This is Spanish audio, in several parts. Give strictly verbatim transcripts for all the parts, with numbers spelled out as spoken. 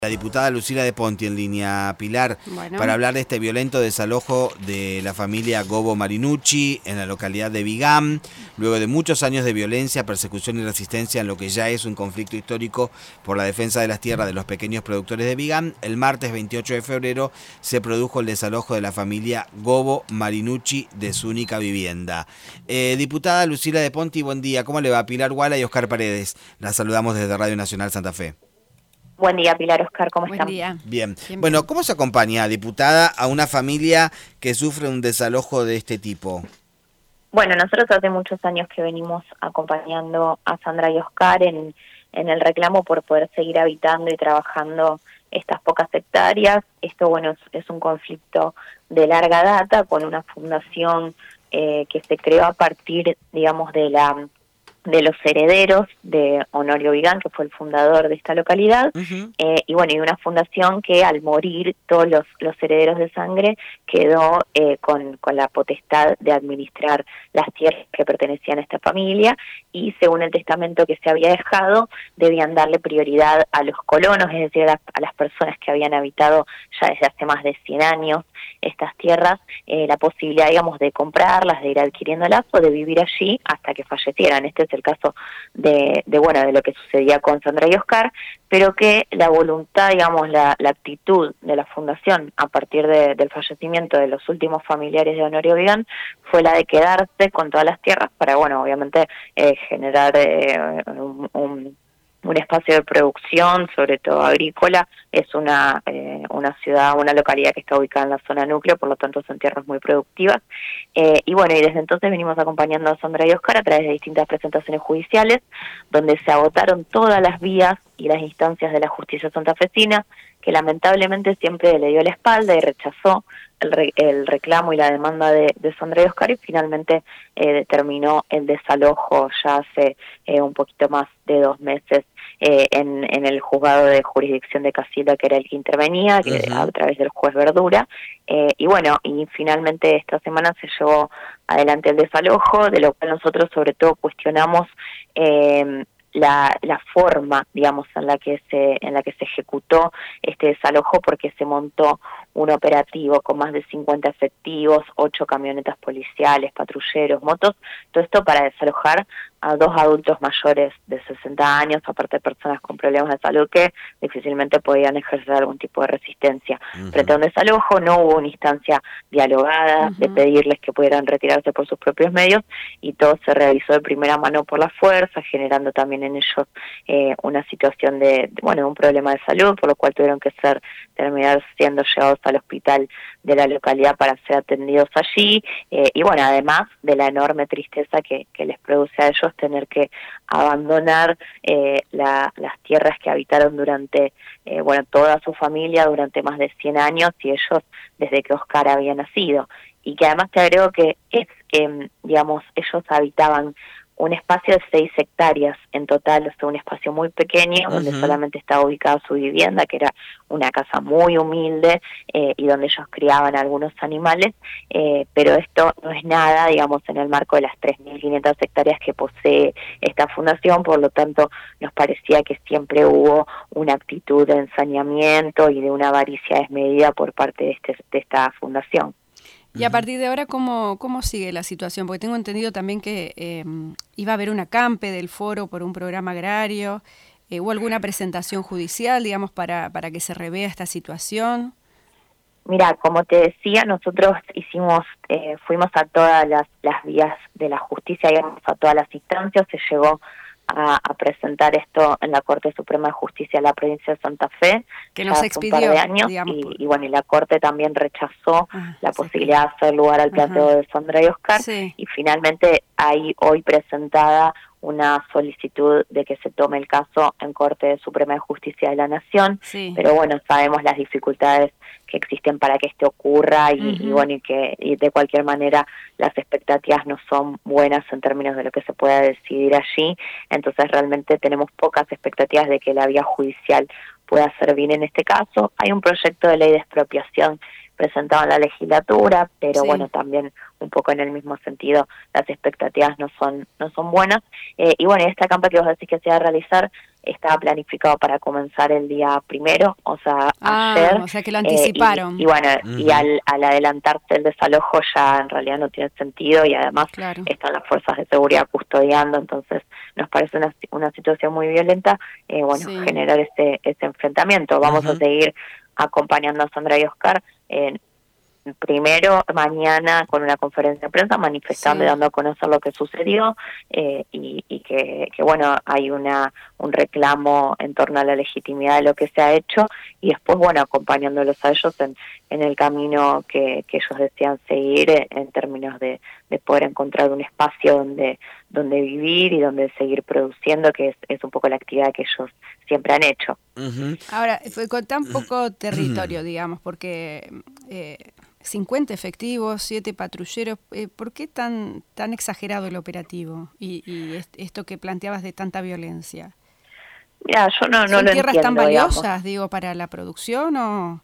La diputada Lucila de Ponti en línea, Pilar, Bueno. para hablar de este violento desalojo de la familia Gobo Marinucci en la localidad de Vigán, luego de muchos años de violencia, persecución y resistencia en lo que ya es un conflicto histórico por la defensa de las tierras de los pequeños productores de Vigán. El martes veintiocho de febrero se produjo el desalojo de la familia Gobo Marinucci de su única vivienda. Eh, diputada Lucila de Ponti, buen día. ¿Cómo le va? Pilar Guala y Oscar Paredes. La saludamos desde Radio Nacional Santa Fe. Buen día, Pilar, Oscar, ¿cómo Buen están? día. Bien. Bien, Bueno, bien. ¿cómo se acompaña, diputada, a una familia que sufre un desalojo de este tipo? Bueno, nosotros hace muchos años que venimos acompañando a Sandra y Oscar en, en el reclamo por poder seguir habitando y trabajando estas pocas hectáreas. Esto, bueno, es, es un conflicto de larga data con una fundación eh, que se creó a partir, digamos, de la de los herederos de Honorio Vigán, que fue el fundador de esta localidad, Uh-huh. eh, y bueno, y una fundación que al morir todos los, los herederos de sangre quedó eh, con, con la potestad de administrar las tierras que pertenecían a esta familia, y según el testamento que se había dejado, debían darle prioridad a los colonos, es decir, a, la, a las personas que habían habitado ya desde hace más de cien años estas tierras, eh, la posibilidad, digamos, de comprarlas, de ir adquiriéndolas o de vivir allí hasta que fallecieran. Este es el caso de, de bueno, de lo que sucedía con Sandra y Oscar, pero que la voluntad, digamos, la, la actitud de la fundación a partir de, del fallecimiento de los últimos familiares de Honorio Vigán fue la de quedarse con todas las tierras para, bueno, obviamente eh, generar eh, un, un un espacio de producción, sobre todo agrícola. Es una eh, una ciudad, una localidad que está ubicada en la zona núcleo, por lo tanto son tierras muy productivas. Eh, y bueno, y desde entonces venimos acompañando a Sandra y Oscar a través de distintas presentaciones judiciales, donde se agotaron todas las vías y las instancias de la justicia santafesina, que lamentablemente siempre le dio la espalda y rechazó el, re, el reclamo y la demanda de, de Sandra y Oscar, y finalmente eh, determinó el desalojo ya hace eh, un poquito más de dos meses eh, en, en el juzgado de jurisdicción de Casilda, que era el que intervenía, que Uh-huh. a través del juez Verdura. Eh, y bueno, y finalmente esta semana se llevó adelante el desalojo, de lo cual nosotros sobre todo cuestionamos eh, La, la forma, digamos, en la que se en la que se ejecutó este desalojo, porque se montó un operativo con más de cincuenta efectivos, ocho camionetas policiales, patrulleros, motos, todo esto para desalojar a dos adultos mayores de sesenta años, aparte de personas con problemas de salud que difícilmente podían ejercer algún tipo de resistencia. Uh-huh. Frente a un desalojo no hubo una instancia dialogada, uh-huh, de pedirles que pudieran retirarse por sus propios medios, y todo se realizó de primera mano por la fuerza, generando también en ellos eh, una situación de, de, bueno, un problema de salud, por lo cual tuvieron que ser terminar siendo llevados al hospital de la localidad para ser atendidos allí, eh, y bueno, además de la enorme tristeza que, que les produce a ellos tener que abandonar eh, la, las tierras que habitaron durante, eh, bueno, toda su familia durante más de cien años, y ellos desde que Oscar había nacido, y que además te agrego que es, eh, digamos, ellos habitaban un espacio de seis hectáreas en total, o sea, un espacio muy pequeño, uh-huh, donde solamente estaba ubicada su vivienda, que era una casa muy humilde, eh, y donde ellos criaban algunos animales, eh, pero esto no es nada, digamos, en el marco de las tres mil quinientas hectáreas que posee esta fundación. Por lo tanto, nos parecía que siempre hubo una actitud de ensañamiento y de una avaricia desmedida por parte de, este, de esta fundación. Y a partir de ahora, ¿cómo, cómo sigue la situación? Porque tengo entendido también que eh, iba a haber un acampe del foro por un programa agrario. Eh, ¿Hubo alguna presentación judicial, digamos, para, para que se revea esta situación? Mira, como te decía, nosotros hicimos, eh, fuimos a todas las, las vías de la justicia, íbamos a todas las instancias, se llegó A, a presentar esto en la Corte Suprema de Justicia de la provincia de Santa Fe, que nos expidió, hace un par de años, digamos, y, por... y bueno, y la Corte también rechazó ah, la sí, posibilidad sí. de hacer lugar al planteo, uh-huh, de Sandra y Oscar, sí, y finalmente hay hoy presentada una solicitud de que se tome el caso en Corte Suprema de Justicia de la Nación, sí, pero bueno, sabemos las dificultades que existen para que esto ocurra, y, uh-huh, y bueno, y que y de cualquier manera las expectativas no son buenas en términos de lo que se pueda decidir allí. Entonces realmente tenemos pocas expectativas de que la vía judicial pueda servir en este caso. Hay un proyecto de ley de expropiación presentado en la legislatura, pero sí, bueno, también un poco en el mismo sentido, las expectativas no son no son buenas. Eh, y bueno, esta campaña que vos decís que se va a realizar estaba planificado para comenzar el día primero, o sea, ah, ayer. O sea que lo anticiparon. Eh, y, y bueno, Uh-huh. y al, al adelantarse el desalojo ya en realidad no tiene sentido y además Claro. están las fuerzas de seguridad custodiando, entonces nos parece una, una situación muy violenta, eh, bueno, Sí. generar ese, ese enfrentamiento. Vamos Uh-huh. a seguir acompañando a Sandra y Oscar eh, primero mañana con una conferencia de prensa manifestando Sí. y dando a conocer lo que sucedió eh, y, y que, que bueno hay una un reclamo en torno a la legitimidad de lo que se ha hecho y después bueno acompañándolos a ellos en, en el camino que, que ellos desean seguir en, en términos de, de poder encontrar un espacio donde donde vivir y donde seguir produciendo, que es, es un poco la actividad que ellos siempre han hecho. Uh-huh. Ahora, fue con tan poco territorio, digamos, porque eh, cincuenta efectivos, siete patrulleros, eh, ¿por qué tan tan exagerado el operativo? Y, y est- esto que planteabas de tanta violencia. Mira, yo no, no ¿Son lo tierras entiendo, tan valiosas, digamos. digo, para la producción o...?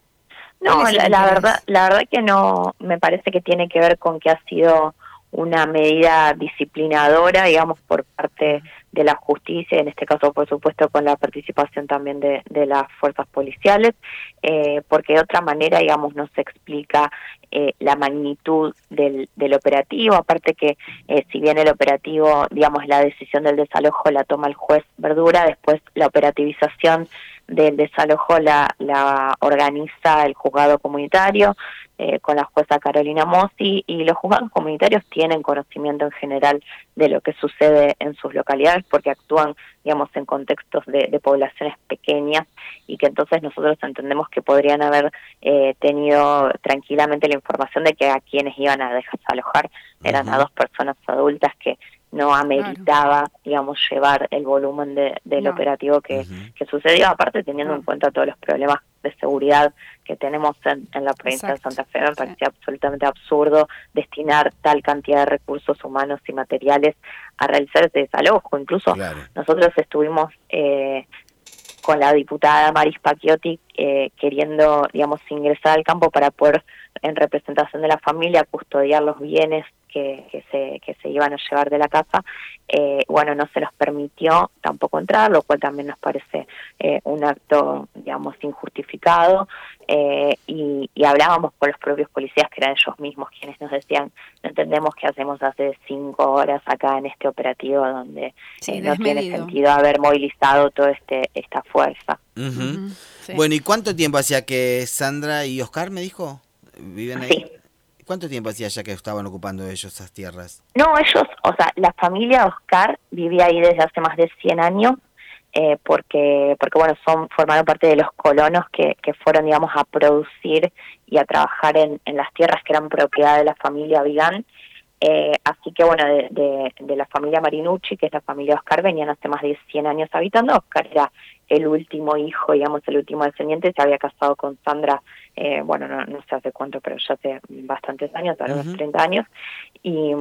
No, ¿Cuál es el la, la interés? verdad, la verdad que no, me parece que tiene que ver con que ha sido una medida disciplinadora, digamos, por parte de la justicia, en este caso, por supuesto, con la participación también de, de las fuerzas policiales, eh, porque de otra manera, digamos, no se explica eh, la magnitud del, del operativo, aparte que eh, si bien el operativo, digamos, la decisión del desalojo la toma el juez Verdura, después la operativización del desalojo la, la organiza el juzgado comunitario eh, con la jueza Carolina Mossi, y los juzgados comunitarios tienen conocimiento en general de lo que sucede en sus localidades porque actúan, digamos, en contextos de, de poblaciones pequeñas y que entonces nosotros entendemos que podrían haber eh, tenido tranquilamente la información de que a quienes iban a desalojar eran Uh-huh. a dos personas adultas que no ameritaba, claro. digamos, llevar el volumen de, del No. operativo que, Uh-huh. que sucedió, aparte teniendo No. en cuenta todos los problemas de seguridad que tenemos en, en la provincia Exacto. de Santa Fe. Me Sí. parecía absolutamente absurdo destinar tal cantidad de recursos humanos y materiales a realizar ese desalojo. Incluso Claro. nosotros estuvimos eh, con la diputada Maris Pacchiotti eh, queriendo, digamos, ingresar al campo para poder, en representación de la familia, custodiar los bienes que, que se que se iban a llevar de la casa. Eh, bueno, no se nos permitió tampoco entrar, lo cual también nos parece eh, un acto, digamos, injustificado, eh, y, y hablábamos con los propios policías, que eran ellos mismos quienes nos decían: no entendemos qué hacemos hace cinco horas acá en este operativo donde Sí, eh, no tiene desmedido. sentido haber movilizado toda este esta fuerza. Uh-huh. Ujú, sí. Bueno, ¿y cuánto tiempo hacía que Sandra y Oscar, me dijo, viven ahí? Sí. ¿Cuánto tiempo hacía ya que estaban ocupando ellos esas tierras? No, ellos, o sea, la familia Oscar vivía ahí desde hace más de cien años, eh, porque, porque bueno, son formaron parte de los colonos que, que fueron, digamos, a producir y a trabajar en, en las tierras que eran propiedad de la familia Vigán. Eh, así que bueno, de, de, de la familia Marinucci, que es la familia Oscar, venían hace más de cien años habitando. Oscar era el último hijo, digamos, el último descendiente, se había casado con Sandra, eh, bueno, no, no sé hace cuánto, pero ya hace bastantes años, ahora unos Uh-huh. treinta años, y,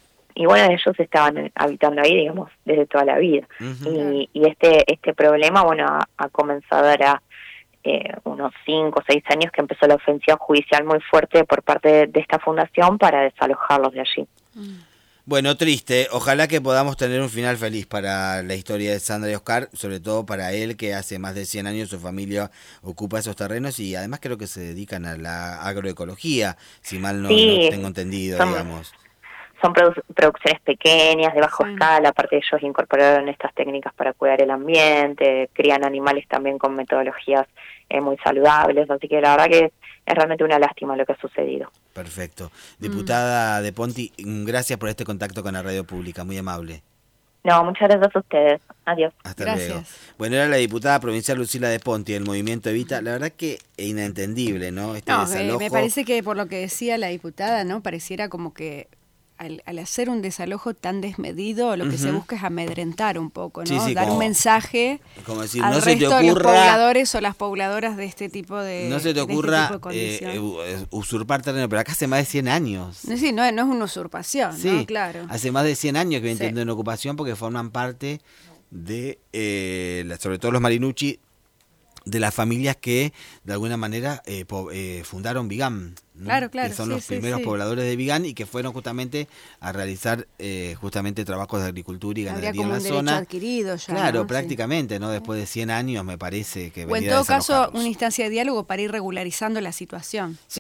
y bueno, ellos estaban habitando ahí, digamos, desde toda la vida. Uh-huh. Y, y este este problema, bueno, ha, ha comenzado ahora eh, unos cinco o seis años que empezó la ofensiva judicial muy fuerte por parte de, de esta fundación para desalojarlos de allí. Bueno, triste. Ojalá que podamos tener un final feliz para la historia de Sandra y Oscar, sobre todo para él, que hace más de cien años su familia ocupa esos terrenos y además creo que se dedican a la agroecología, si mal no, Sí, no tengo entendido, son- digamos. Son produ- producciones pequeñas, de bajo Sí. escala, aparte ellos incorporaron estas técnicas para cuidar el ambiente, crían animales también con metodologías eh, muy saludables, así que la verdad que es, es realmente una lástima lo que ha sucedido. Perfecto. Diputada de Ponti, gracias por este contacto con la radio pública, muy amable. No, muchas gracias a ustedes. Adiós. Hasta Gracias. luego. Bueno, era la diputada provincial Lucila de Ponti del Movimiento Evita. La verdad que es inentendible, ¿no? Este No, me, desalojo. me parece que por lo que decía la diputada, ¿no? Pareciera como que al, al hacer un desalojo tan desmedido, lo que Ujú. se busca es amedrentar un poco, ¿no? Sí, sí, Dar como- un mensaje Como decir, al no se te resto de los ocurra, pobladores o las pobladoras de este tipo de no se te de este ocurra tipo de condición. eh, eh, usurpar terreno, pero acá hace más de cien años. No, sí, no, no es una usurpación, Sí, ¿no? Claro. hace más de cien años que Sí. vienen en ocupación porque forman parte de, eh, la- sobre todo los Marinucci, de las familias que de alguna manera eh, po, eh, fundaron Vigán, ¿no? Claro, claro, que son sí, los sí, primeros sí. pobladores de Vigán y que fueron justamente a realizar eh, justamente trabajos de agricultura y Habría ganadería como en la un derecho zona. adquirido ya, Claro, ¿no? prácticamente, Sí. ¿no? Después de cien años me parece que O en venir a todo caso, desalojarlos. una instancia de diálogo para ir regularizando la situación.